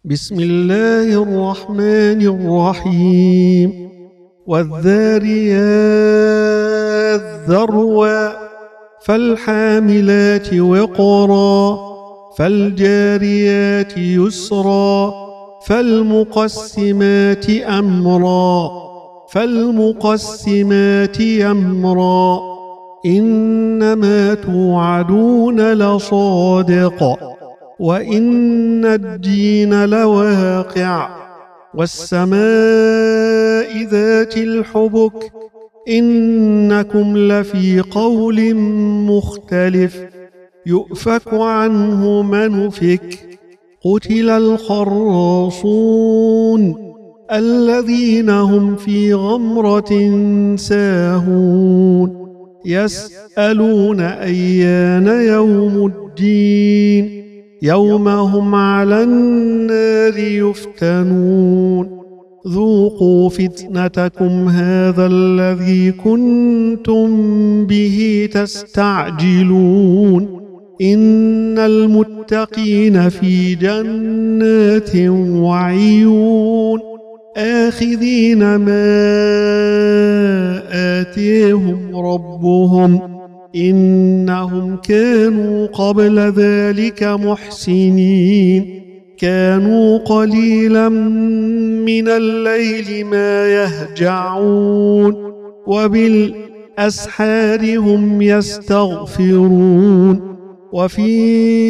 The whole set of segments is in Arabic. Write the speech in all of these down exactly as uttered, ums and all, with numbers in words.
بسم الله الرحمن الرحيم والذاريات ذروا فالحاملات وقرا فالجاريات يسرا فالمقسمات أمرا فالمقسمات أمرا إنما توعدون لصادق وإن الدين لواقع والسماء ذات الحبك إنكم لفي قول مختلف يؤفك عنه من أفك قتل الخراصون الذين هم في غمرة ساهون يسألون أيان يوم الدين يوم هم على النار يفتنون ذوقوا فتنتكم هذا الذي كنتم به تستعجلون إن المتقين في جنات وعيون آخذين ما آتيهم ربهم إنهم كانوا قبل ذلك محسنين كانوا قليلا من الليل ما يهجعون وبالأسحار هم يستغفرون وفي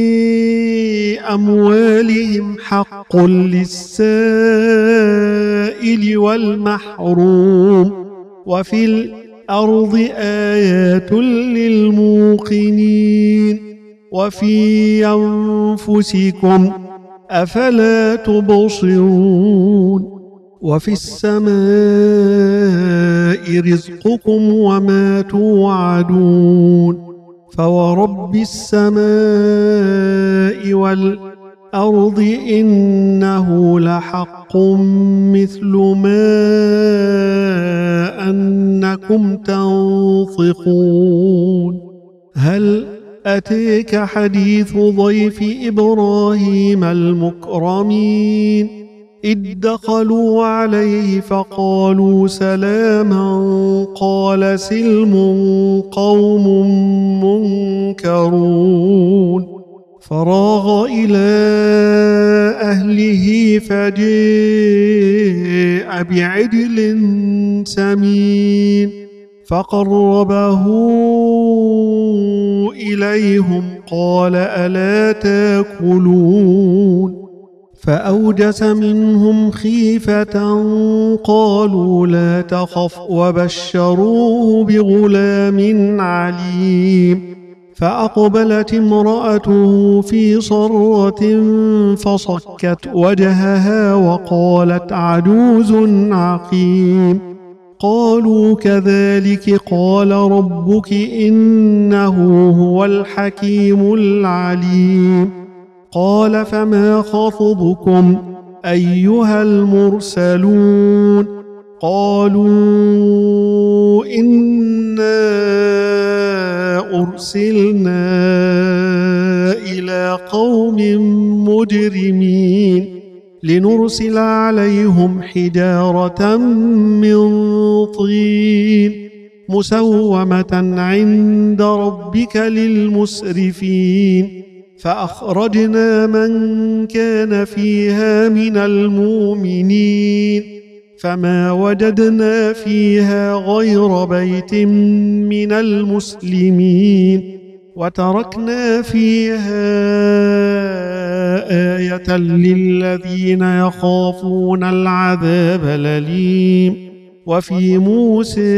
أموالهم حق للسائل والمحروم وفي الأرض آيات للموقنين وفي أنفسكم أفلا تبصرون وفي السماء رزقكم وما توعدون فورب السماء والأرض إنه لحق مثل ما أنكم تنطقون هل أتيك حديث ضيف إبراهيم المكرمين إذ دخلوا عليه فقالوا سلاما قال سلم قوم منكرون فراغ إلى أهله فجاء بعجل سمين فقربه إليهم قال ألا تاكلون فأوجس منهم خيفة قالوا لا تخف وبشروه بغلام عليم فأقبلت امرأته في صرة فصكت وجهها وقالت عجوز عقيم قالوا كذلك قال ربك إنه هو الحكيم العليم قال فما خطبكم أيها المرسلون قالوا إنا أرسلنا إلى قوم مجرمين لنرسل عليهم حجارة من طين مسومة عند ربك للمسرفين فأخرجنا من كان فيها من المؤمنين فما وجدنا فيها غير بيت من المسلمين وتركنا فيها آية للذين يخافون العذاب الأليم وفي موسى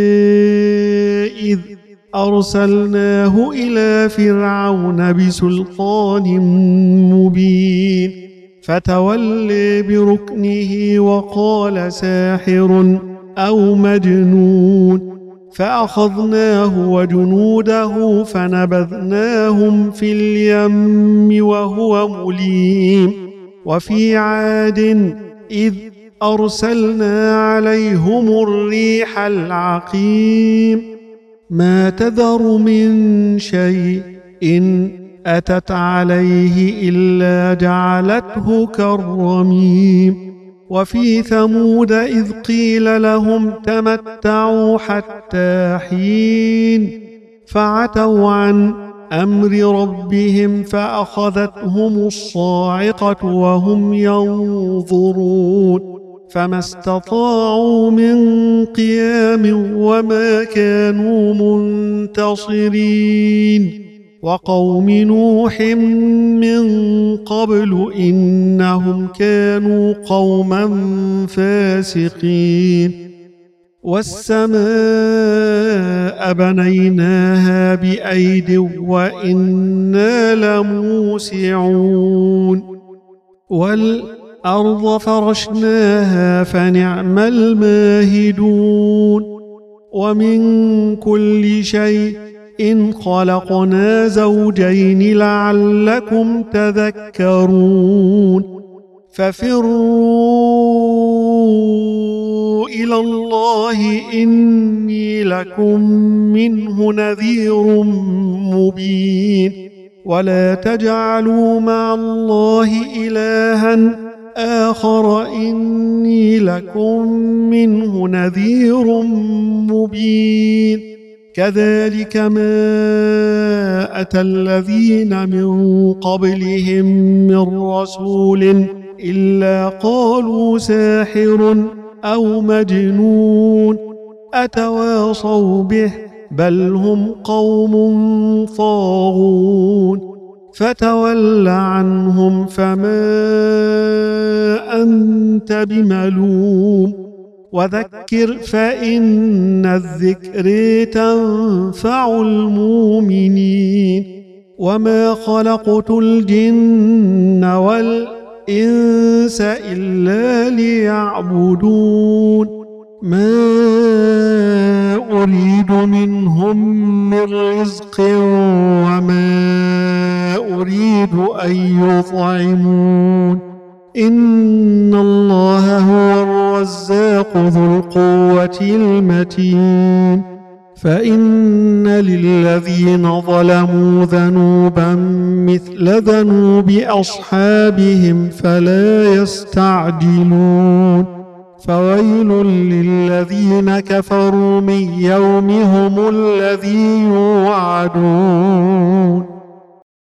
إذ أرسلناه إلى فرعون بسلطان مبين فتولى بركنه وقال ساحر أو مجنون فأخذناه وجنوده فنبذناهم في اليم وهو مليم وفي عاد إذ أرسلنا عليهم الريح العقيم ما تذر من شيء إن أتت عليه إلا جعلته كالرميم وفي ثمود إذ قيل لهم تمتعوا حتى حين فعتوا عن أمر ربهم فأخذتهم الصاعقة وهم ينظرون فما استطاعوا من قيام وما كانوا منتصرين وقوم نوح من قبل إنهم كانوا قوما فاسقين والسماء بنيناها بأيد وإنا لموسعون والأرض فرشناها فنعم الماهدون ومن كل شيء إن خلقنا زوجين لعلكم تذكرون ففروا إلى الله إني لكم منه نذير مبين ولا تجعلوا مع الله إلها آخر إني لكم منه نذير مبين كذلك ما أتى الذين من قبلهم من رسول إلا قالوا ساحر أو مجنون أتواصوا به بل هم قوم طاغون فتول عنهم فما أنت بملوم وذكر فإن الذكر تنفع المؤمنين وما خلقت الجن والإنس إلا ليعبدون ما أريد منهم من رزق وما أريد أن يطعمون إن الله هو الرزاق ذو القوة المتين فإن للذين ظلموا ذنوبا مثل ذنوب أصحابهم فلا يستعجلون فويل للذين كفروا من يومهم الذي يوعدون